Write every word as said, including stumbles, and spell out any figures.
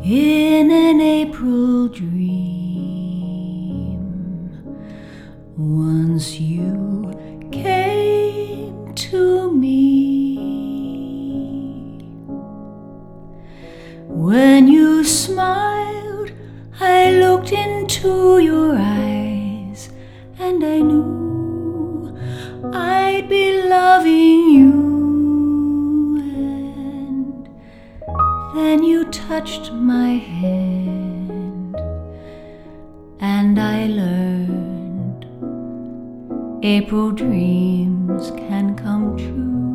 in an April dream. Once you came to me. When you smiled, I looked into your eyes, and I knew I'd be loving you. And then you touched my hand, and I learned April dreams can come true.